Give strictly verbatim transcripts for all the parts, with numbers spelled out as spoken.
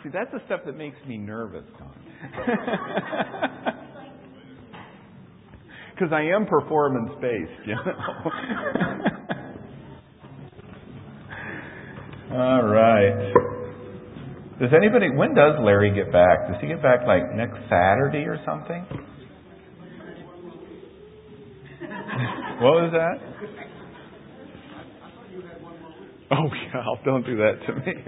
See, that's the stuff that makes me nervous, Don. Because I am performance-based, you know. All right. Does anybody, when does Larry get back? Does he get back like next Saturday or something? What was that? Oh, yeah, don't do that to me.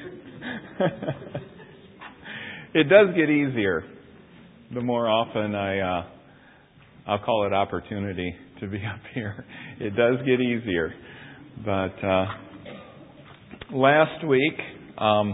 It does get easier the more often I, uh, I'll call it opportunity to be up here. It does get easier. But uh, last week, um,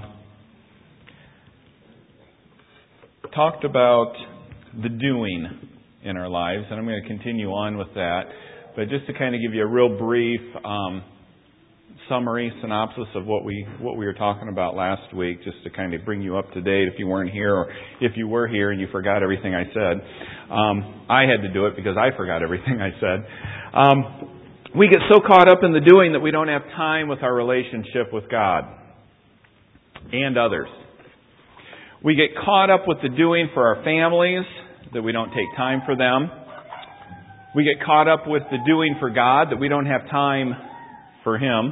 talked about the doing in our lives, and I'm going to continue on with that. But just to kind of give you a real brief um, summary, synopsis of what we what we were talking about last week, just to kind of bring you up to date if you weren't here, or if you were here and you forgot everything I said. Um, I had to do it because I forgot everything I said. Um, we get so caught up in the doing that we don't have time with our relationship with God and others. We get caught up with the doing for our families, that we don't take time for them. We get caught up with the doing for God, that we don't have time for Him.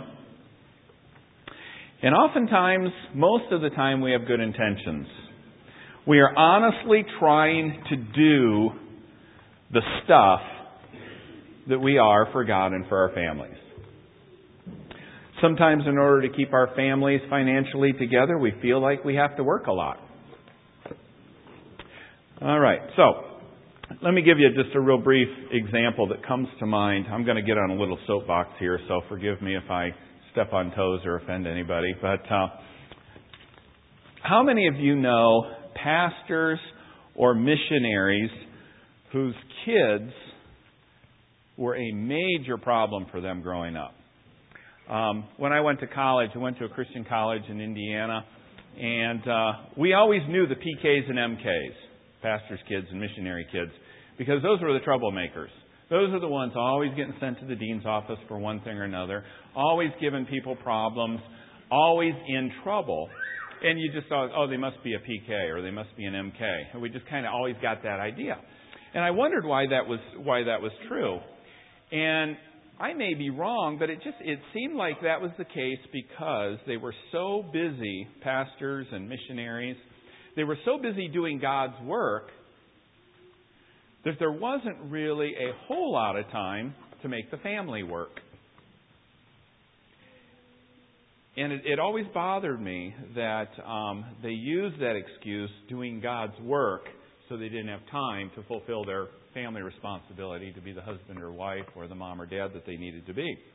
And oftentimes, most of the time, we have good intentions. We are honestly trying to do the stuff that we are for God and for our families. Sometimes in order to keep our families financially together, we feel like we have to work a lot. All right, so let me give you just a real brief example that comes to mind. I'm going to get on a little soapbox here, so forgive me if I step on toes or offend anybody. But uh, how many of you know pastors or missionaries whose kids were a major problem for them growing up? Um, when I went to college, I went to a Christian college in Indiana, and uh, we always knew the P Ks and M Ks. Pastors' kids and missionary kids, because those were the troublemakers. Those are the ones always getting sent to the dean's office for one thing or another, always giving people problems, always in trouble. And you just thought, oh, they must be a P K or they must be an M K. And we just kind of always got that idea. And I wondered why that was why that was true. And I may be wrong, but it just it seemed like that was the case because they were so busy, pastors and missionaries. They were so busy doing God's work that there wasn't really a whole lot of time to make the family work. And it, it always bothered me that um, they used that excuse, doing God's work, so they didn't have time to fulfill their family responsibility to be the husband or wife or the mom or dad that they needed to be.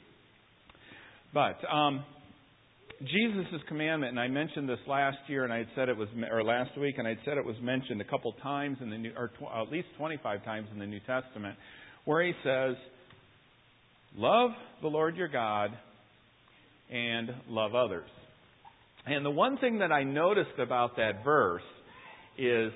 But um Jesus' commandment, and I mentioned this last year, and I had said it was, or last week, and I had said it was mentioned a couple times in the New, or tw- at least twenty-five times in the New Testament, where He says, "Love the Lord your God and love others." And the one thing that I noticed about that verse is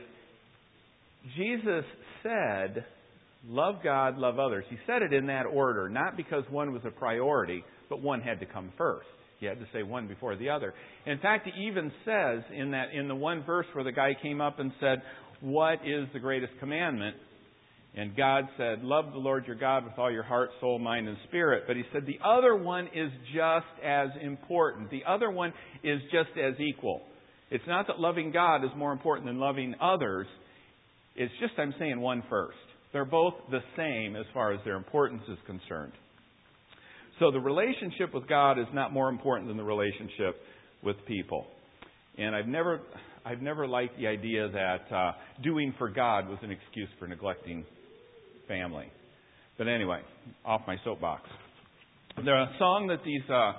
Jesus said, "Love God, love others." He said it in that order, not because one was a priority, but one had to come first. He had to say one before the other. In fact, He even says in that in the one verse where the guy came up and said, "What is the greatest commandment?" And God said, "Love the Lord your God with all your heart, soul, mind, and spirit." But He said the other one is just as important. The other one is just as equal. It's not that loving God is more important than loving others. It's just I'm saying one first. They're both the same as far as their importance is concerned. So the relationship with God is not more important than the relationship with people. And I've never I've never liked the idea that uh, doing for God was an excuse for neglecting family. But anyway, off my soapbox. The song that these uh,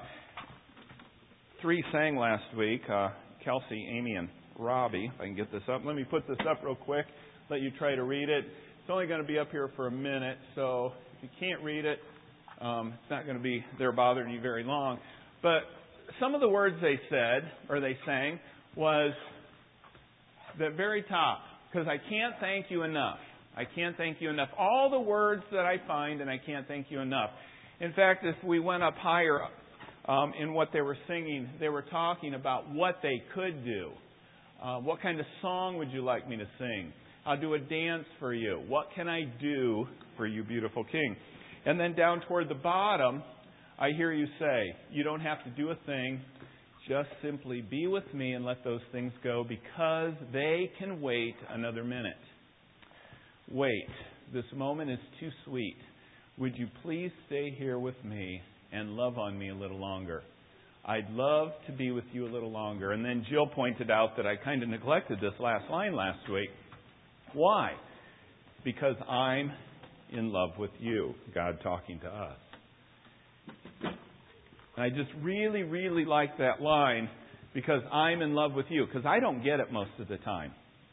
three sang last week, uh, Kelsey, Amy, and Robbie, if I can get this up. Let me put this up real quick, let you try to read it. It's only going to be up here for a minute, so if you can't read it, Um, it's not going to be there bothering you very long. But some of the words they said, or they sang, was the very top. Because I can't thank you enough. I can't thank you enough. All the words that I find, and I can't thank you enough. In fact, if we went up higher um, in what they were singing, they were talking about what they could do. Uh, what kind of song would you like me to sing? I'll do a dance for you. What can I do for you, beautiful King? And then down toward the bottom, I hear you say, you don't have to do a thing. Just simply be with me and let those things go because they can wait another minute. Wait. This moment is too sweet. Would you please stay here with me and love on me a little longer? I'd love to be with you a little longer. And then Jill pointed out that I kind of neglected this last line last week. Why? Because I'm in love with you, God talking to us. And I just really, really like that line because I'm in love with you, because I don't get it most of the time.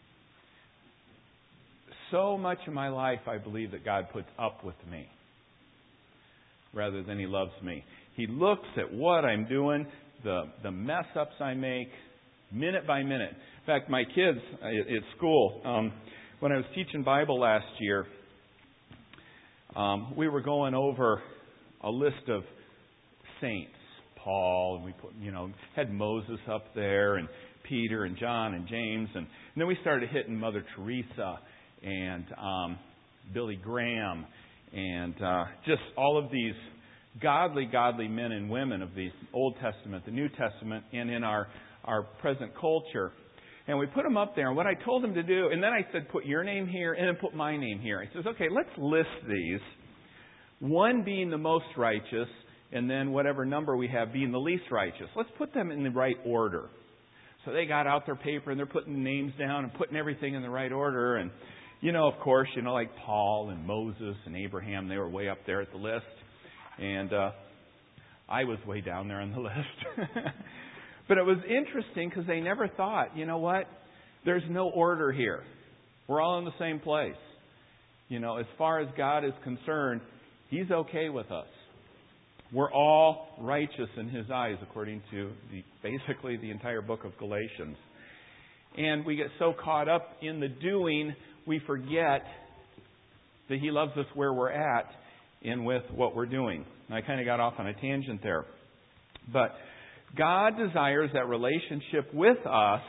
So much of my life, I believe that God puts up with me rather than He loves me. He looks at what I'm doing, the, the mess ups I make, minute by minute. In fact, my kids at school, um, when I was teaching Bible last year, um, we were going over a list of saints. Paul, and we put, you know, had Moses up there, and Peter, and John, and James, and, and then we started hitting Mother Teresa, and um, Billy Graham, and uh, just all of these godly, godly men and women of the Old Testament, the New Testament, and in our, our present culture. And we put them up there, and what I told them to do, and then I said, put your name here, and then put my name here. I says, okay, let's list these, one being the most righteous, and then whatever number we have being the least righteous. Let's put them in the right order. So they got out their paper, and they're putting the names down and putting everything in the right order. And, you know, of course, you know, like Paul and Moses and Abraham, they were way up there at the list. And uh, I was way down there on the list. But it was interesting because they never thought, you know what, there's no order here. We're all in the same place. You know, as far as God is concerned, He's okay with us. We're all righteous in His eyes, according to the, basically the entire book of Galatians. And we get so caught up in the doing, we forget that He loves us where we're at and with what we're doing. And I kind of got off on a tangent there. But God desires that relationship with us,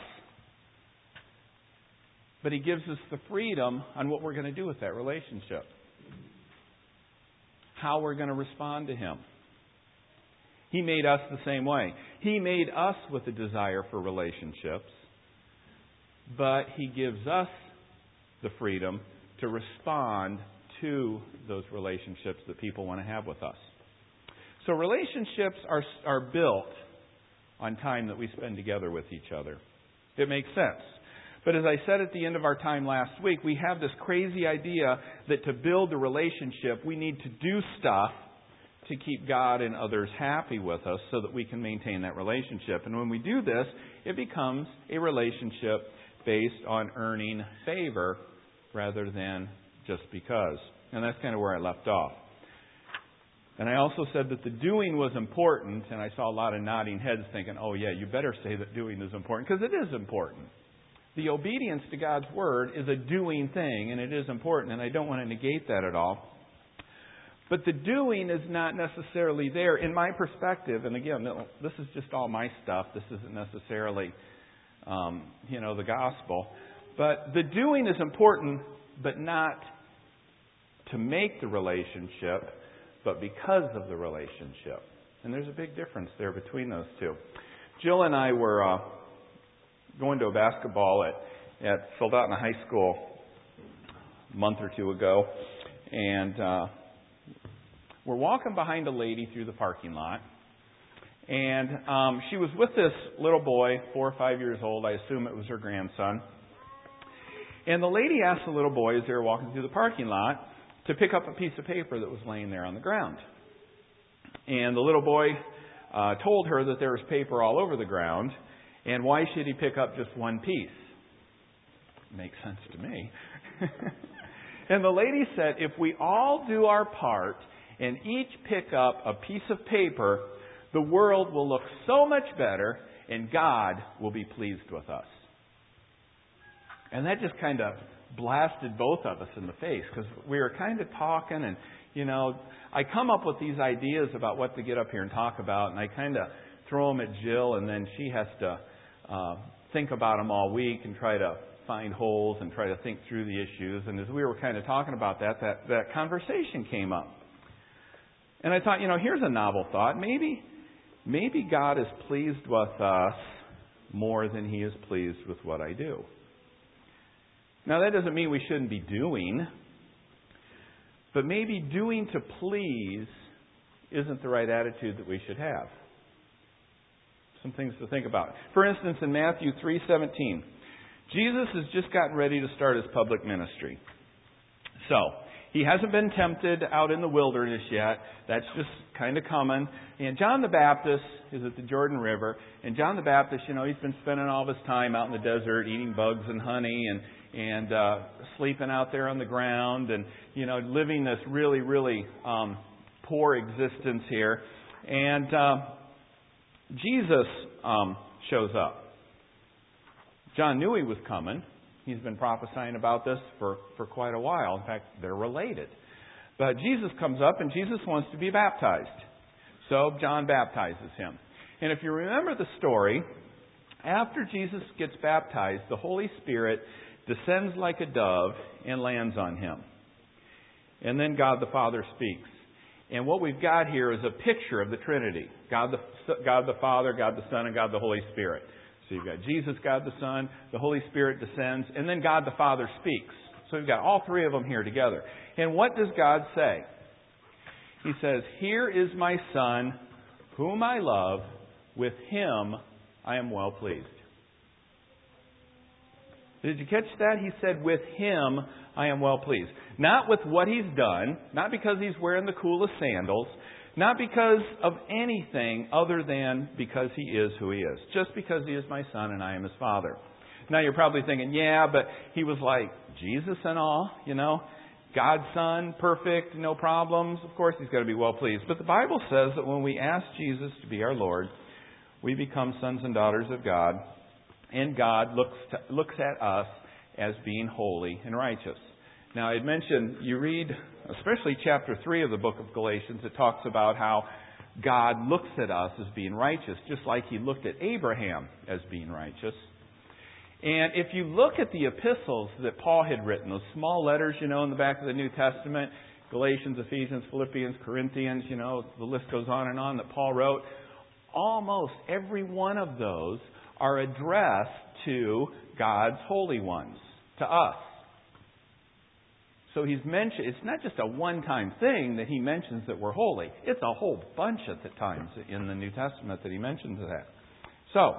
but He gives us the freedom on what we're going to do with that relationship. How we're going to respond to Him. He made us the same way. He made us with a desire for relationships, but He gives us the freedom to respond to those relationships that people want to have with us. So relationships are, are built on time that we spend together with each other. It makes sense. But as I said at the end of our time last week, we have this crazy idea that to build a relationship, we need to do stuff to keep God and others happy with us so that we can maintain that relationship. And when we do this, it becomes a relationship based on earning favor rather than just because. And that's kind of where I left off. And I also said that the doing was important, and I saw a lot of nodding heads thinking, oh yeah, you better say that doing is important, because it is important. The obedience to God's Word is a doing thing, and it is important, and I don't want to negate that at all. But the doing is not necessarily there in my perspective. And again, this is just all my stuff. This isn't necessarily, um, you know, the gospel. But the doing is important, but not to make the relationship, but because of the relationship. And there's a big difference there between those two. Jill and I were uh, going to a basketball at, at Soldotna High School a month or two ago. And uh, we're walking behind a lady through the parking lot. And um, she was with this little boy, four or five years old. I assume it was her grandson. And the lady asked the little boy as they were walking through the parking lot to pick up a piece of paper that was laying there on the ground. And the little boy uh, told her that there was paper all over the ground. And why should he pick up just one piece? Makes sense to me. And the lady said, if we all do our part and each pick up a piece of paper, the world will look so much better and God will be pleased with us. And that just kind of blasted both of us in the face because we were kind of talking and, you know, I come up with these ideas about what to get up here and talk about, and I kind of throw them at Jill, and then she has to uh, think about them all week and try to find holes and try to think through the issues. And as we were kind of talking about that, that, that conversation came up. And I thought, you know, here's a novel thought. Maybe, maybe God is pleased with us more than He is pleased with what I do. Now, that doesn't mean we shouldn't be doing, but maybe doing to please isn't the right attitude that we should have. Some things to think about. For instance, in Matthew three seventeen, Jesus has just gotten ready to start His public ministry. So, He hasn't been tempted out in the wilderness yet. That's just kind of coming. And John the Baptist is at the Jordan River. And John the Baptist, you know, he's been spending all of his time out in the desert eating bugs and honey and and uh, sleeping out there on the ground and, you know, living this really, really um, poor existence here. And uh, Jesus um, shows up. John knew He was coming. He's been prophesying about this for, for quite a while. In fact, they're related. But Jesus comes up and Jesus wants to be baptized. So John baptizes him. And if you remember the story, after Jesus gets baptized, the Holy Spirit descends like a dove and lands on him. And then God the Father speaks. And what we've got here is a picture of the Trinity. God the, God the Father, God the Son, and God the Holy Spirit. So you've got Jesus, God the Son, the Holy Spirit descends, and then God the Father speaks. So you've got all three of them here together. And what does God say? He says, "Here is my Son, whom I love. With Him I am well pleased." Did you catch that? He said, "With Him I am well pleased." Not with what He's done, not because He's wearing the coolest sandals, not because of anything other than because He is who He is. Just because He is my Son and I am His Father. Now you're probably thinking, yeah, but He was like Jesus and all, you know. God's Son, perfect, no problems. Of course He's got to be well pleased. But the Bible says that when we ask Jesus to be our Lord, we become sons and daughters of God. And God looks to, looks at us as being holy and righteous. Now, I had mentioned, you read, especially chapter three of the book of Galatians, it talks about how God looks at us as being righteous, just like He looked at Abraham as being righteous. And if you look at the epistles that Paul had written, those small letters, you know, in the back of the New Testament, Galatians, Ephesians, Philippians, Corinthians, you know, the list goes on and on that Paul wrote, almost every one of those are addressed to God's holy ones, to us. So he's mentioned, it's not just a one-time thing that he mentions that we're holy. It's a whole bunch of the times in the New Testament that he mentions that. So,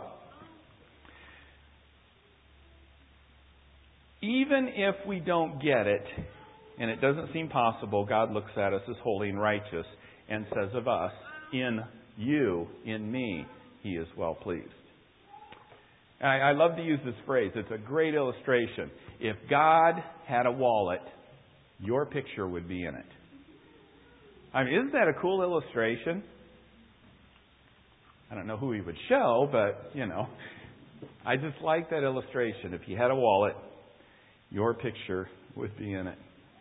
even if we don't get it, and it doesn't seem possible, God looks at us as holy and righteous and says of us, "In you, in me, He is well pleased." I, I love to use this phrase. It's a great illustration. If God had a wallet, your picture would be in it. I mean, isn't that a cool illustration? I don't know who He would show, but, you know, I just like that illustration. If He had a wallet, your picture would be in it.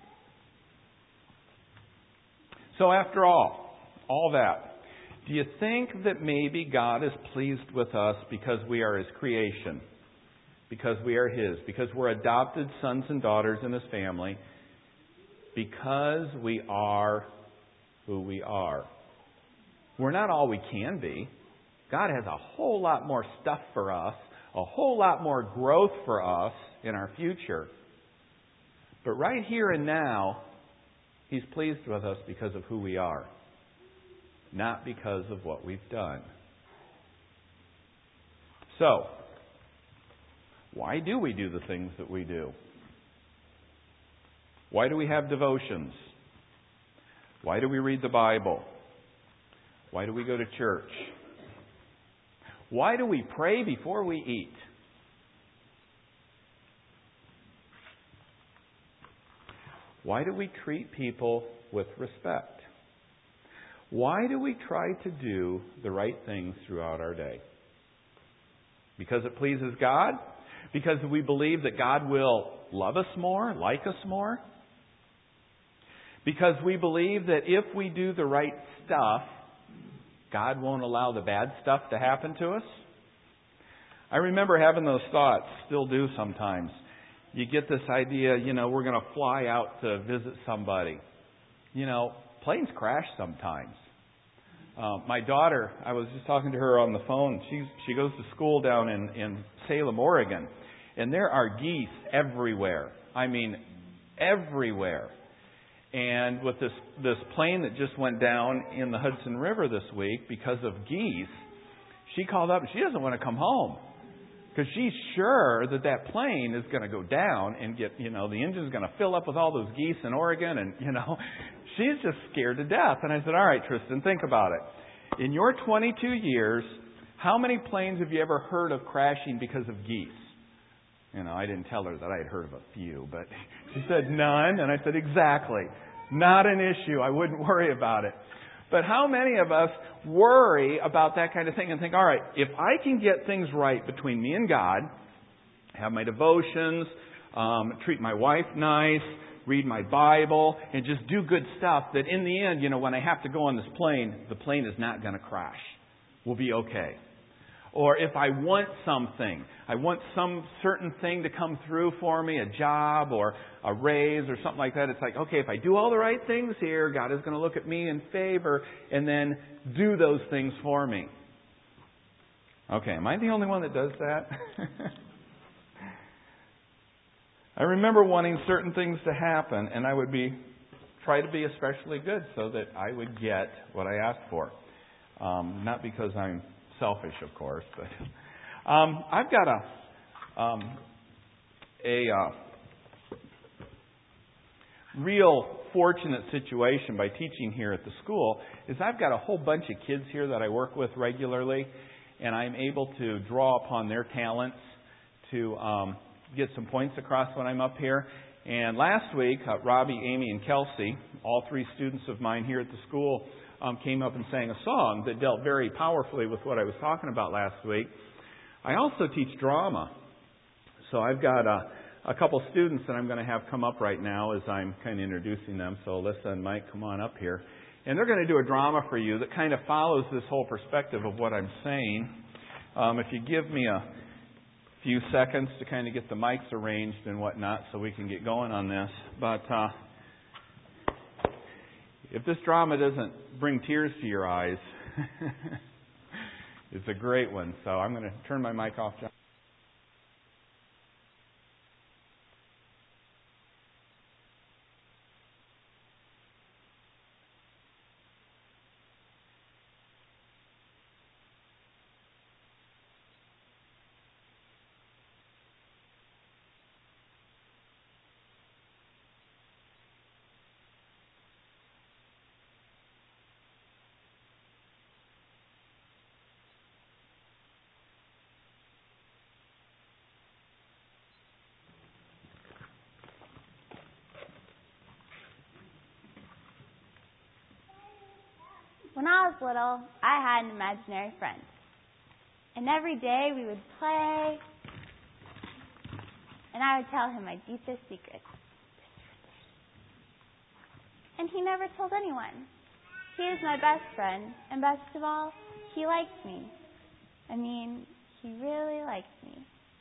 So after all, all that, do you think that maybe God is pleased with us because we are His creation? Because we are His? Because we're adopted sons and daughters in His family? Because we are who we are. We're not all we can be. God has a whole lot more stuff for us, a whole lot more growth for us in our future. But right here and now, He's pleased with us because of who we are, not because of what we've done. So, why do we do the things that we do? Why do we have devotions? Why do we read the Bible? Why do we go to church? Why do we pray before we eat? Why do we treat people with respect? Why do we try to do the right things throughout our day? Because it pleases God? Because we believe that God will love us more, like us more? Because we believe that if we do the right stuff, God won't allow the bad stuff to happen to us? I remember having those thoughts, still do sometimes. You get this idea, you know, we're going to fly out to visit somebody. You know, planes crash sometimes. Uh, my daughter, I was just talking to her on the phone. She she goes to school down in, in Salem, Oregon. And there are geese everywhere. I mean, everywhere. And with this, this plane that just went down in the Hudson River this week because of geese, she called up and she doesn't want to come home. Because she's sure that that plane is going to go down and get, you know, the engine's going to fill up with all those geese in Oregon. And, you know, she's just scared to death. And I said, all right, Tristan, think about it. In your twenty-two years, how many planes have you ever heard of crashing because of geese? You know, I didn't tell her that I had heard of a few, but she said none. And I said, exactly. Not an issue. I wouldn't worry about it. But how many of us worry about that kind of thing and think, all right, if I can get things right between me and God, have my devotions, um, treat my wife nice, read my Bible, and just do good stuff, that in the end, you know, when I have to go on this plane, the plane is not going to crash. We'll be okay. Or if I want something, I want some certain thing to come through for me, a job or a raise or something like that. It's like, okay, if I do all the right things here, God is going to look at me in favor and then do those things for me. Okay, am I the only one that does that? I remember wanting certain things to happen, and I would be try to be especially good so that I would get what I asked for. Um, not because I'm selfish, of course, but um, I've got a um, a uh, real fortunate situation by teaching here at the school. Is I've got a whole bunch of kids here that I work with regularly, and I'm able to draw upon their talents to um, get some points across when I'm up here. And last week, uh, Robbie, Amy, and Kelsey, all three students of mine here at the school, Um, came up and sang a song that dealt very powerfully with what I was talking about last week. I also teach drama. So I've got a, a couple students that I'm going to have come up right now as I'm kind of introducing them. So Alyssa and Mike, come on up here. And they're going to do a drama for you that kind of follows this whole perspective of what I'm saying. Um, if you give me a few seconds to kind of get the mics arranged and whatnot so we can get going on this. But uh, if this drama doesn't bring tears to your eyes, it's a great one. So I'm going to turn my mic off, John. When I was little, I had an imaginary friend. And every day we would play, and I would tell him my deepest secrets. And he never told anyone. He is my best friend, and best of all, he likes me. I mean, he really likes me.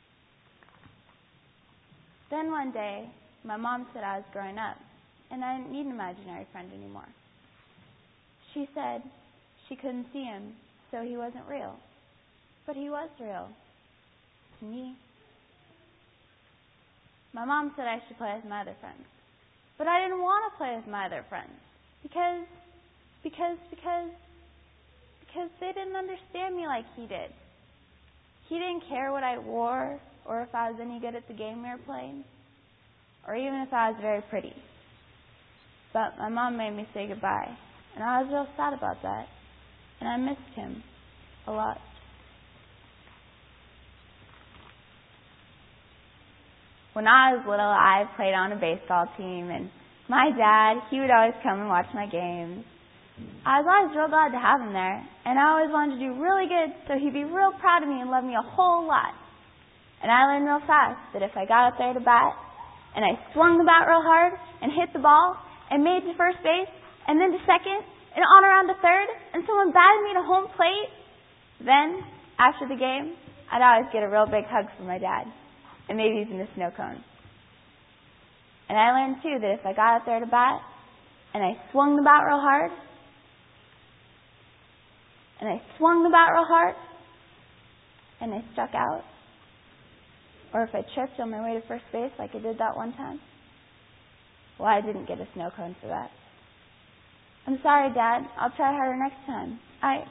Then one day, my mom said I was growing up, and I didn't need an imaginary friend anymore. She said she couldn't see him, so he wasn't real. But he was real. To me. My mom said I should play with my other friends. But I didn't want to play with my other friends. Because, because, because, because they didn't understand me like he did. He didn't care what I wore, or if I was any good at the game we were playing, or even if I was very pretty. But my mom made me say goodbye. And I was real sad about that. And I missed him a lot. When I was little, I played on a baseball team. And my dad, he would always come and watch my games. I was always real glad to have him there. And I always wanted to do really good so he'd be real proud of me and love me a whole lot. And I learned real fast that if I got up there to bat and I swung the bat real hard and hit the ball and made it to first base, and then to second, and on around to third, and someone batted me to home plate, then, after the game, I'd always get a real big hug from my dad, and maybe even a snow cone. And I learned, too, that if I got up there to bat, and I swung the bat real hard, and I swung the bat real hard, and I struck out, or if I tripped on my way to first base like I did that one time, well, I didn't get a snow cone for that. I'm sorry, Dad. I'll try harder next time. I...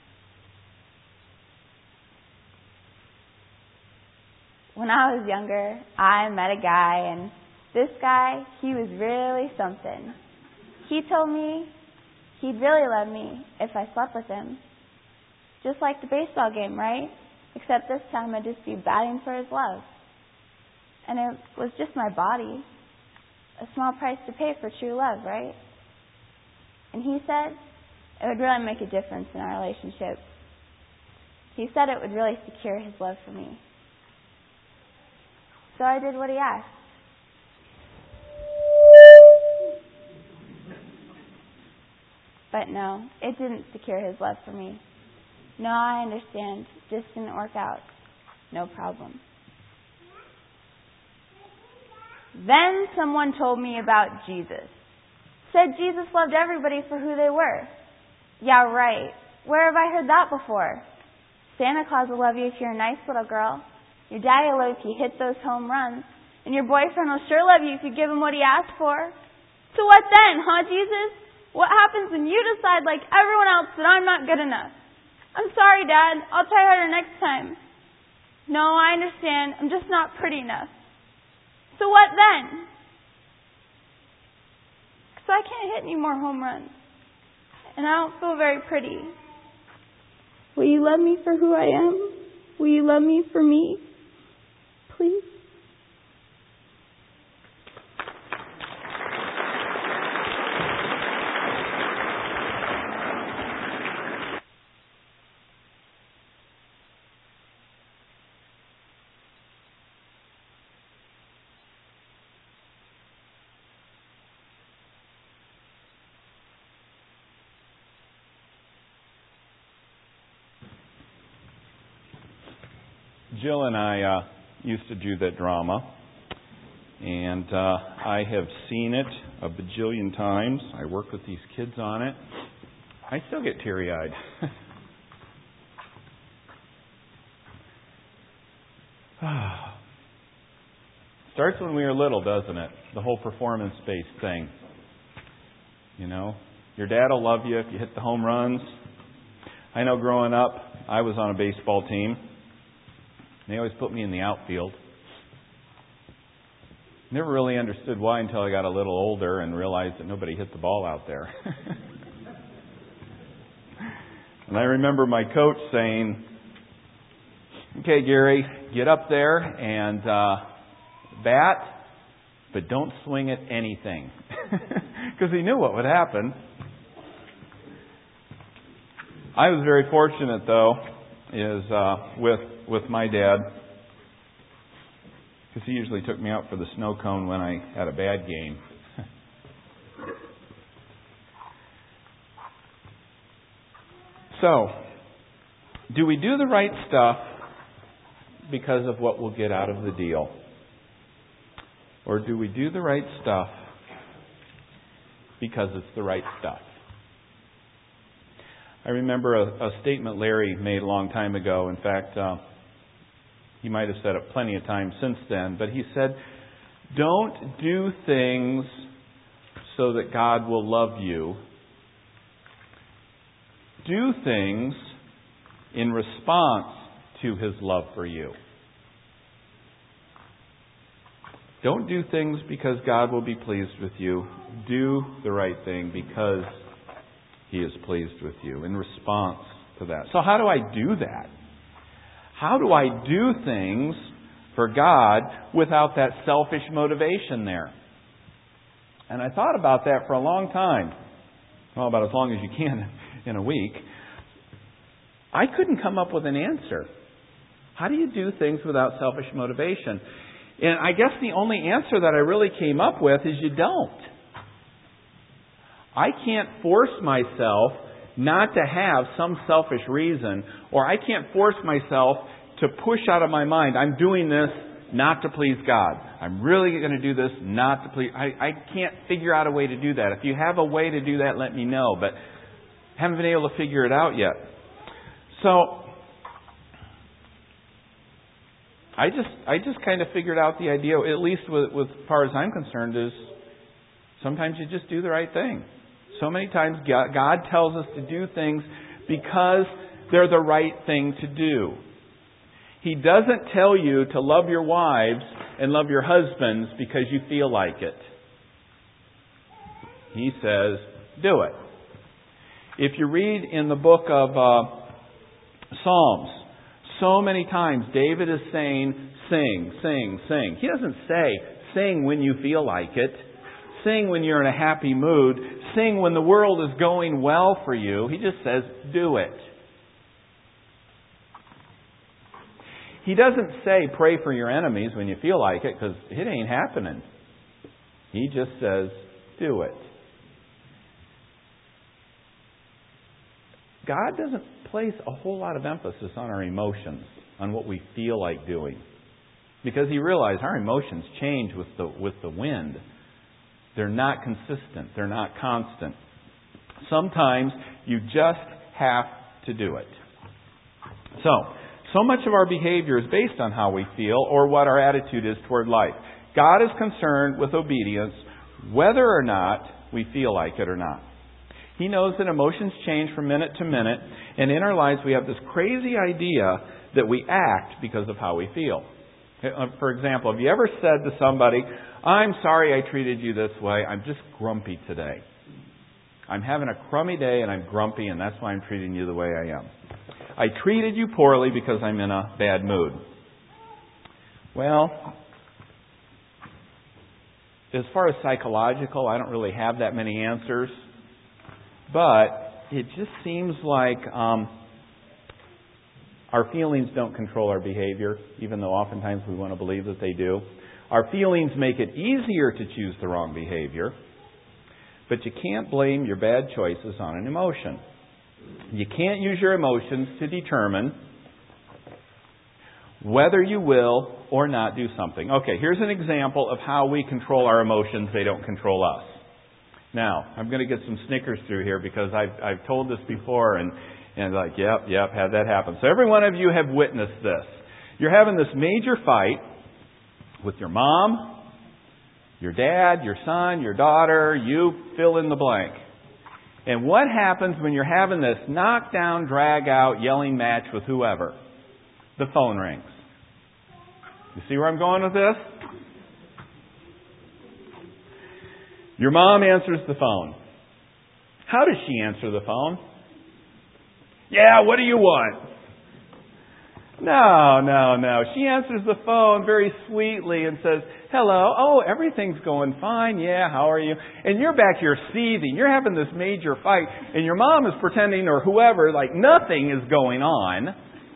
When I was younger, I met a guy, and this guy, he was really something. He told me he'd really love me if I slept with him. Just like the baseball game, right? Except this time I'd just be batting for his love. And it was just my body. A small price to pay for true love, right? And he said it would really make a difference in our relationship. He said it would really secure his love for me. So I did what he asked. But no, it didn't secure his love for me. No, I understand. Just didn't work out. No problem. Then someone told me about Jesus. Said Jesus loved everybody for who they were. Yeah, right. Where have I heard that before? Santa Claus will love you if you're a nice little girl. Your daddy will love you if you hit those home runs. And your boyfriend will sure love you if you give him what he asked for. So what then, huh, Jesus? What happens when you decide, like everyone else, that I'm not good enough? I'm sorry, Dad. I'll try harder next time. No, I understand. I'm just not pretty enough. So what then? Because I can't hit any more home runs. And I don't feel very pretty. Will you love me for who I am? Will you love me for me? Please? Jill and I uh, used to do that drama, and uh, I have seen it a bajillion times. I work with these kids on it. I still get teary-eyed. Starts when we were little, doesn't it? The whole performance-based thing. You know, your dad will love you if you hit the home runs. I know growing up, I was on a baseball team. They always put me in the outfield. Never really understood why until I got a little older and realized that nobody hit the ball out there. And I remember my coach saying, "Okay, Gary, get up there and uh, bat, but don't swing at anything." Because he knew what would happen. I was very fortunate, though, is uh, with with my dad, because he usually took me out for the snow cone when I had a bad game. So, do we do the right stuff because of what we'll get out of the deal? Or do we do the right stuff because it's the right stuff? I remember a, a statement Larry made a long time ago. In fact, uh, he might have said it plenty of times since then. But he said, "Don't do things so that God will love you. Do things in response to His love for you." Don't do things because God will be pleased with you. Do the right thing because He is pleased with you in response to that. So how do I do that? How do I do things for God without that selfish motivation there? And I thought about that for a long time. Well, about as long as you can in a week. I couldn't come up with an answer. How do you do things without selfish motivation? And I guess the only answer that I really came up with is you don't. I can't force myself not to have some selfish reason, or I can't force myself to push out of my mind, I'm doing this not to please God. I'm really going to do this not to please... I, I can't figure out a way to do that. If you have a way to do that, let me know. But haven't been able to figure it out yet. So, I just I just kind of figured out the idea, at least with, with as far as I'm concerned, is sometimes you just do the right thing. So many times God, God tells us to do things because they're the right thing to do. He doesn't tell you to love your wives and love your husbands because you feel like it. He says, do it. If you read in the book of uh, Psalms, so many times David is saying, sing, sing, sing. He doesn't say, sing when you feel like it. Sing when you're in a happy mood. Sing when the world is going well for you. He just says, do it. He doesn't say pray for your enemies when you feel like it, because it ain't happening. He just says do it. God doesn't place a whole lot of emphasis on our emotions, on what we feel like doing, because He realized our emotions change with the with the wind. They're not consistent. They're not constant. Sometimes you just have to do it. So, So much of our behavior is based on how we feel or what our attitude is toward life. God is concerned with obedience whether or not we feel like it or not. He knows that emotions change from minute to minute, and in our lives we have this crazy idea that we act because of how we feel. For example, have you ever said to somebody, I'm sorry I treated you this way, I'm just grumpy today. I'm having a crummy day and I'm grumpy, and that's why I'm treating you the way I am. I treated you poorly because I'm in a bad mood. Well, as far as psychological, I don't really have that many answers. But it just seems like um, our feelings don't control our behavior, even though oftentimes we want to believe that they do. Our feelings make it easier to choose the wrong behavior. But you can't blame your bad choices on an emotion. You can't use your emotions to determine whether you will or not do something. Okay, here's an example of how we control our emotions. They don't control us. Now, I'm going to get some snickers through here because I've, I've told this before and, and like, yep, yep, had that happen. So every one of you have witnessed this. You're having this major fight with your mom, your dad, your son, your daughter, you fill in the blank. And what happens when you're having this knockdown, drag-out, yelling match with whoever? The phone rings. You see where I'm going with this? Your mom answers the phone. How does she answer the phone? Yeah, what do you want? No, no, no. She answers the phone very sweetly and says, hello, oh, everything's going fine. Yeah, how are you? And you're back here seething. You're having this major fight. And your mom is pretending, or whoever, like nothing is going on.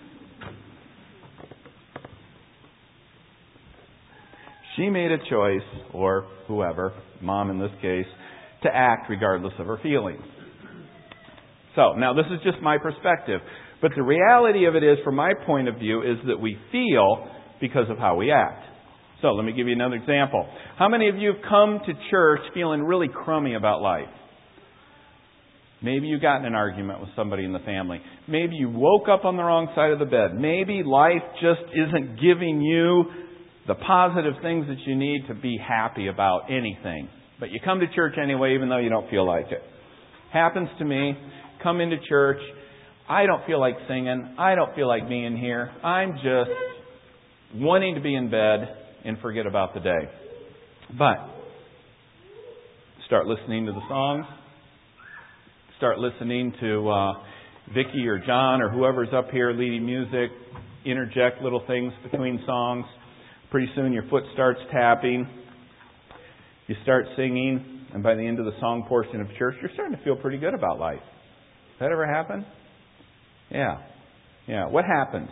She made a choice, or whoever, mom in this case, to act regardless of her feelings. So, now this is just my perspective. But the reality of it is, from my point of view, is that we feel because of how we act. So, let me give you another example. How many of you have come to church feeling really crummy about life? Maybe you got in an argument with somebody in the family. Maybe you woke up on the wrong side of the bed. Maybe life just isn't giving you the positive things that you need to be happy about anything. But you come to church anyway, even though you don't feel like it. Happens to me. Come into church. I don't feel like singing. I don't feel like being here. I'm just wanting to be in bed and forget about the day. But start listening to the songs. Start listening to uh, Vicki or John or whoever's up here leading music. Interject little things between songs. Pretty soon your foot starts tapping. You start singing. And by the end of the song portion of church, you're starting to feel pretty good about life. That ever happen? Yeah. Yeah. What happens?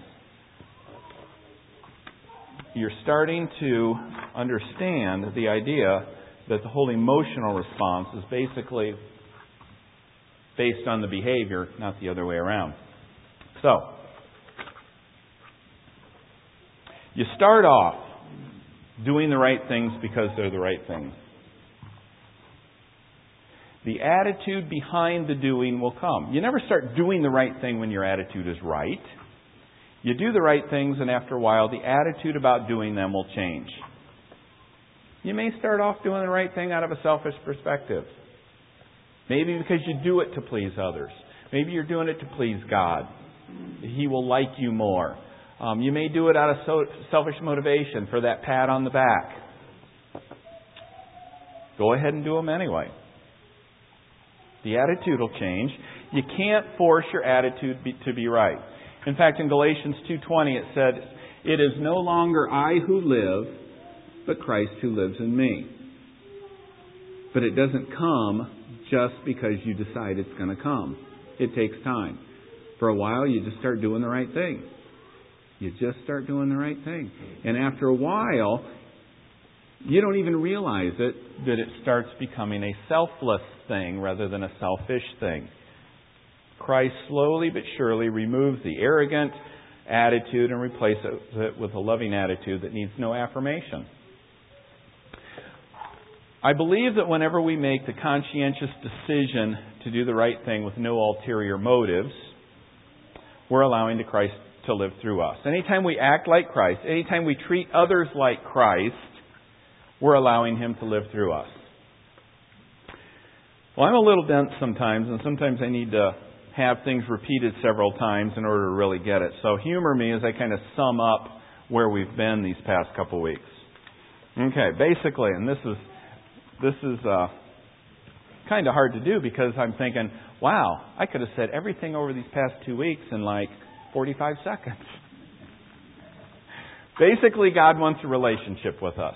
You're starting to understand the idea that the whole emotional response is basically based on the behavior, not the other way around. So, You start off doing the right things because they're the right things. The attitude behind the doing will come. You never start doing the right thing when your attitude is right. You do the right things, and after a while, the attitude about doing them will change. You may start off doing the right thing out of a selfish perspective. Maybe because you do it to please others. Maybe you're doing it to please God. He will like you more. Um, you may do it out of so- selfish motivation for that pat on the back. Go ahead and do them anyway. The attitude will change. You can't force your attitude be, to be right. In fact, in Galatians two twenty it said, "It is no longer I who live, but Christ who lives in me." But it doesn't come just because you decide it's going to come. It takes time. For a while, you just start doing the right thing. You just start doing the right thing. And after a while, you don't even realize it, that it starts becoming a selfless thing rather than a selfish thing. Christ slowly but surely removes the arrogant attitude and replaces it with a loving attitude that needs no affirmation. I believe that whenever we make the conscientious decision to do the right thing with no ulterior motives, we're allowing the Christ to live through us. Anytime we act like Christ, anytime we treat others like Christ, we're allowing Him to live through us. Well, I'm a little dense sometimes, and sometimes I need to have things repeated several times in order to really get it. So humor me as I kind of sum up where we've been these past couple weeks. Okay, basically, and this is this is uh, kind of hard to do because I'm thinking, wow, I could have said everything over these past two weeks in like forty-five seconds. Basically, God wants a relationship with us.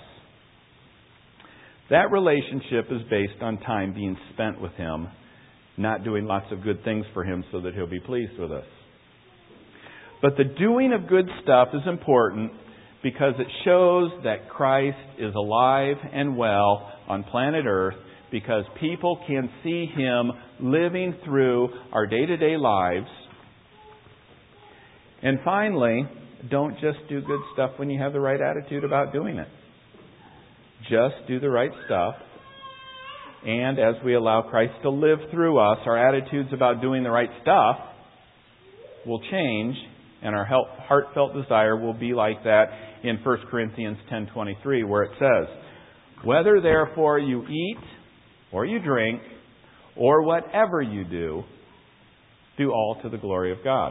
That relationship is based on time being spent with Him, not doing lots of good things for Him so that He'll be pleased with us. But the doing of good stuff is important because it shows that Christ is alive and well on planet Earth, because people can see Him living through our day-to-day lives. And finally, don't just do good stuff when you have the right attitude about doing it. Just do the right stuff. And as we allow Christ to live through us, our attitudes about doing the right stuff will change, and our heartfelt desire will be like that in First Corinthians ten twenty-three, where it says, "Whether therefore you eat or you drink or whatever you do, do all to the glory of God."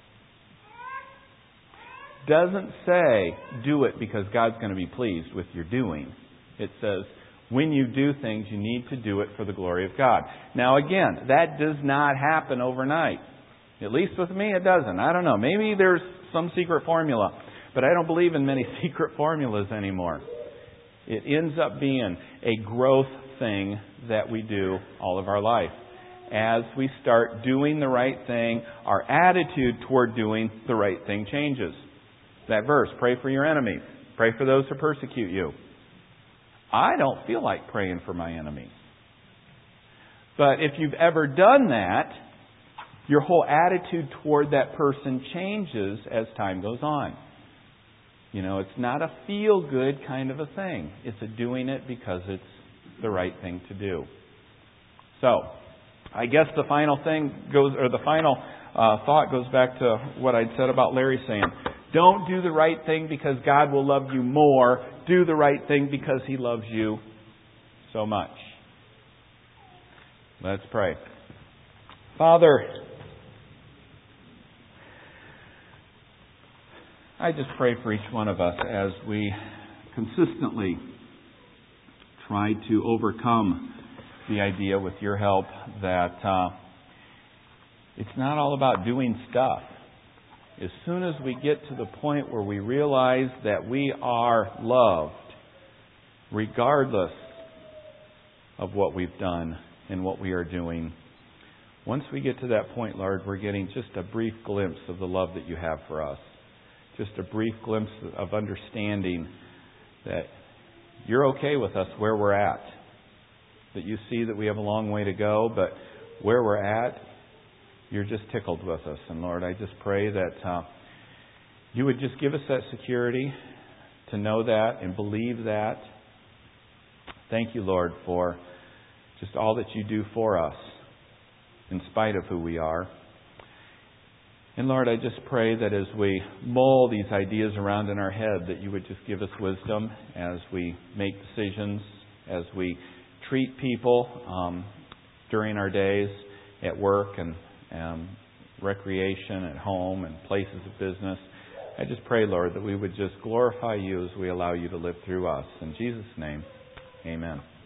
Doesn't say do it because God's going to be pleased with your doing. It says when you do things, you need to do it for the glory of God. Now again, that does not happen overnight. At least with me, it doesn't. I don't know. Maybe there's some secret formula, but I don't believe in many secret formulas anymore. It ends up being a growth thing that we do all of our life. As we start doing the right thing, our attitude toward doing the right thing changes. That verse, pray for your enemies. Pray for those who persecute you. I don't feel like praying for my enemies. But if you've ever done that, your whole attitude toward that person changes as time goes on. You know, it's not a feel-good kind of a thing. It's a doing it because it's the right thing to do. So, I guess the final thing goes, or the final uh, thought goes back to what I'd said about Larry saying, don't do the right thing because God will love you more. Do the right thing because He loves you so much. Let's pray. Father, I just pray for each one of us as we consistently try to overcome the idea with your help that uh, it's not all about doing stuff. As soon as we get to the point where we realize that we are loved, regardless of what we've done and what we are doing, once we get to that point, Lord, we're getting just a brief glimpse of the love that you have for us. Just a brief glimpse of understanding that you're okay with us where we're at. That you see that we have a long way to go, but where we're at, you're just tickled with us. And Lord, I just pray that uh, you would just give us that security to know that and believe that. Thank you, Lord, for just all that you do for us in spite of who we are. And Lord, I just pray that as we mull these ideas around in our head, that you would just give us wisdom as we make decisions, as we treat people um, during our days at work and um, recreation, at home and places of business. I just pray, Lord, that we would just glorify you as we allow you to live through us. In Jesus' name, amen.